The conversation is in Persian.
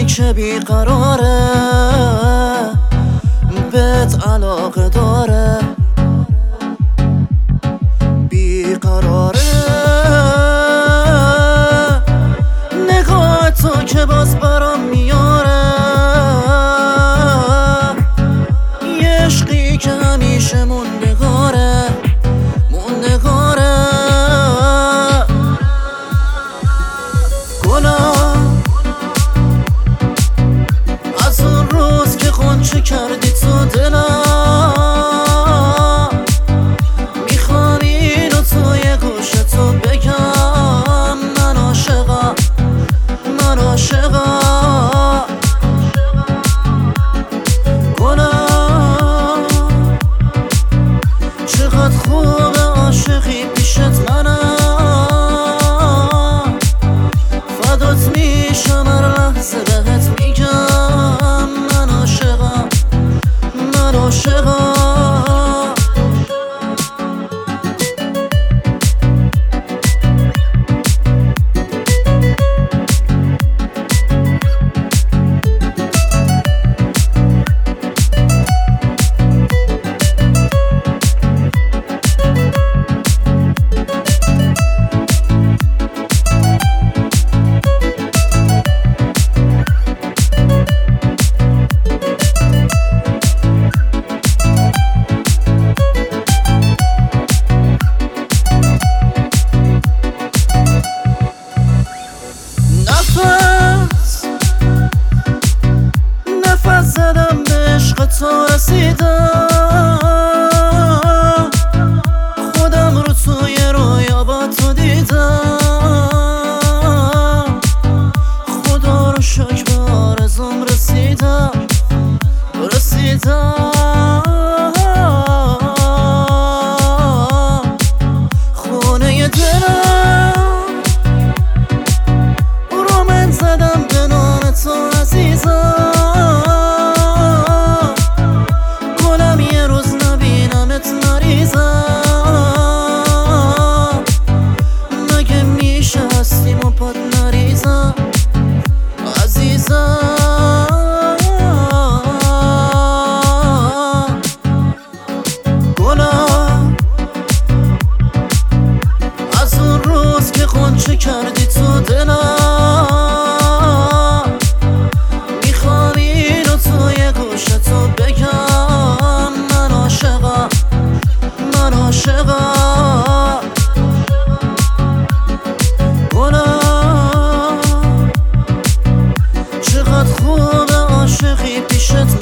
دلی که بیقراره بهت علاقه داره، بیقراره. نگاه تو که باز برام میاره، یه عشقی که همیشه موندگاره، موندگاره. گلم از اون روز که غنچه کردی تو دلم، میخوام اینو توی گوش تو بگم، من عاشقم، من عاشقم. گلم چقدر خوبه عاشقی پیشت، منم فدات میشم هر لحظه بهت میگم، من عاشقم، من عاشقم. نفس زدم به عشق تو رسیدم، خودم رو توی رویا با تو دیدم، خدا رو شکر به آرزوم رسیدم، رسیدم. خونه دلم رو من زدم به نام تو عزیزم، گلم یه روز نبینمت نریزم، مگه میشه هستیم و پات نریزم عزیزم. گلم از اون روز که غنچه کردی تو دلم، میخوام اینو توی گوش تو بگم، من عاشقم، من عاشقم. گلم چقدر خوبه عاشقی پیشت،